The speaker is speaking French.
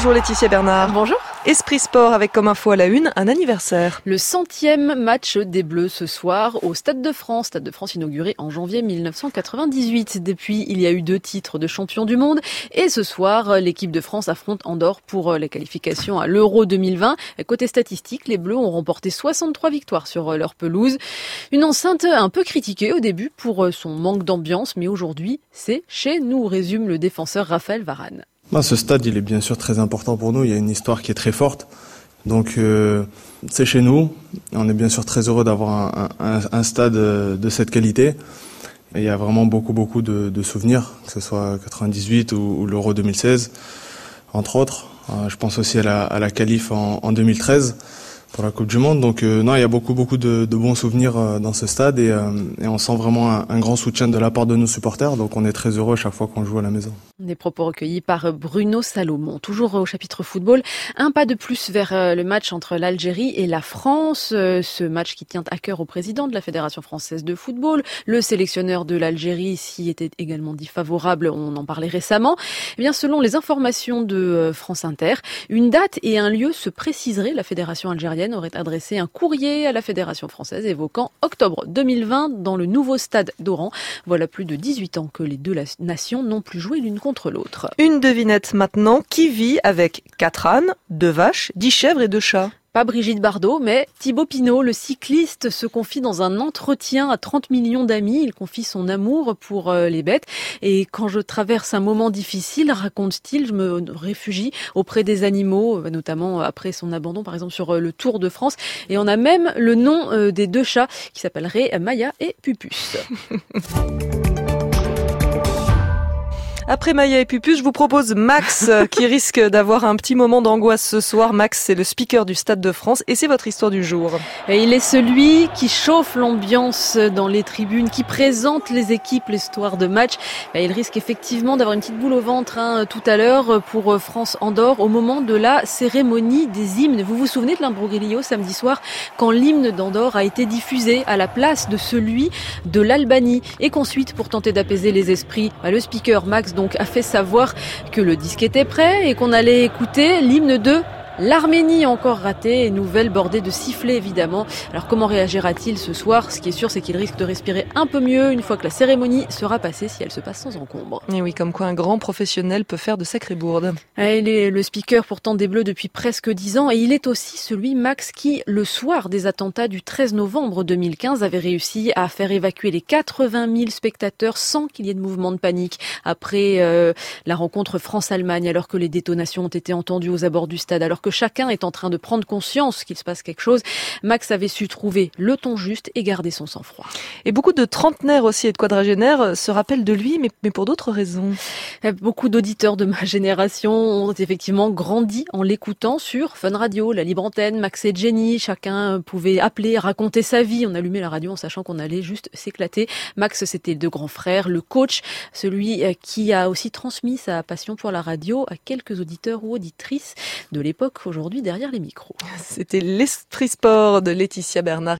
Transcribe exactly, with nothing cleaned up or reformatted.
Bonjour Laetitia Bernard. Bonjour. Esprit Sport avec comme info à la une, un anniversaire. Le centième match des Bleus ce soir au Stade de France. Stade de France inauguré en janvier mille neuf cent quatre-vingt-dix-huit. Depuis, il y a eu deux titres de champion du monde. Et ce soir, l'équipe de France affronte Andorre pour les qualifications à l'Euro deux mille vingt. Côté statistique, les Bleus ont remporté soixante-trois victoires sur leur pelouse. Une enceinte un peu critiquée au début pour son manque d'ambiance, mais aujourd'hui, c'est chez nous, résume le défenseur Raphaël Varane. Ben, ce stade, il est bien sûr très important pour nous. Il y a une histoire qui est très forte. Donc, euh, c'est chez nous. On est bien sûr très heureux d'avoir un, un, un stade de cette qualité. Et il y a vraiment beaucoup, beaucoup de, de souvenirs, que ce soit quatre-vingt-dix-huit ou, ou l'Euro deux mille seize, entre autres. Euh, je pense aussi à la, à la qualif en, en deux mille treize pour la Coupe du Monde. Donc, euh, non, il y a beaucoup, beaucoup de, de bons souvenirs euh, dans ce stade et, euh, et on sent vraiment un, un grand soutien de la part de nos supporters. Donc, on est très heureux chaque fois qu'on joue à la maison. Des propos recueillis par Bruno Salomon. Toujours au chapitre football, un pas de plus vers le match entre l'Algérie et la France. Ce match qui tient à cœur au président de la Fédération française de football. Le sélectionneur de l'Algérie s'y était également dit favorable, on en parlait récemment. Eh bien, selon les informations de France Inter, une date et un lieu se préciseraient. La Fédération algérienne aurait adressé un courrier à la Fédération française évoquant octobre deux mille vingt dans le nouveau stade d'Oran. Voilà plus de dix-huit ans que les deux nations n'ont plus joué l'une contre l'autre. Une devinette maintenant, qui vit avec quatre ânes, deux vaches, dix chèvres et deux chats? Pas Brigitte Bardot, mais Thibaut Pinot, le cycliste, se confie dans un entretien à trente millions d'amis. Il confie son amour pour les bêtes. Et quand je traverse un moment difficile, raconte-t-il, je me réfugie auprès des animaux, notamment après son abandon, par exemple, sur le Tour de France. Et on a même le nom des deux chats qui s'appelleraient Maya et Pupus. Après Maya et Pupus, je vous propose Max qui risque d'avoir un petit moment d'angoisse ce soir. Max, c'est le speaker du Stade de France et c'est votre histoire du jour. Et il est celui qui chauffe l'ambiance dans les tribunes, qui présente les équipes, l'histoire de match. Et il risque effectivement d'avoir une petite boule au ventre hein, tout à l'heure pour France-Andorre au moment de la cérémonie des hymnes. Vous vous souvenez de l'imbroglio samedi soir quand l'hymne d'Andorre a été diffusé à la place de celui de l'Albanie et qu'ensuite, pour tenter d'apaiser les esprits, bah, le speaker Max donc a fait savoir que le disque était prêt et qu'on allait écouter l'hymne de l'Arménie, encore raté, et nouvelle bordée de sifflets évidemment. Alors comment réagira-t-il ce soir? Ce qui est sûr, c'est qu'il risque de respirer un peu mieux une fois que la cérémonie sera passée, si elle se passe sans encombre. Et oui, comme quoi un grand professionnel peut faire de sacrées bourdes. Il est le speaker pourtant des Bleus depuis presque dix ans et il est aussi celui, Max, qui, le soir des attentats du treize novembre deux mille quinze, avait réussi à faire évacuer les quatre-vingt mille spectateurs sans qu'il y ait de mouvement de panique après euh, la rencontre France-Allemagne, alors que les détonations ont été entendues aux abords du stade, alors que chacun est en train de prendre conscience qu'il se passe quelque chose. Max avait su trouver le ton juste et garder son sang-froid. Et beaucoup de trentenaires aussi et de quadragénaires se rappellent de lui, mais, mais pour d'autres raisons. Beaucoup d'auditeurs de ma génération ont effectivement grandi en l'écoutant sur Fun Radio, la libre antenne, Max et Jenny. Chacun pouvait appeler, raconter sa vie. On allumait la radio en sachant qu'on allait juste s'éclater. Max, c'était le grand frère, le coach, celui qui a aussi transmis sa passion pour la radio à quelques auditeurs ou auditrices de l'époque, aujourd'hui derrière les micros. C'était l'Esprit Sport de Laetitia Bernard.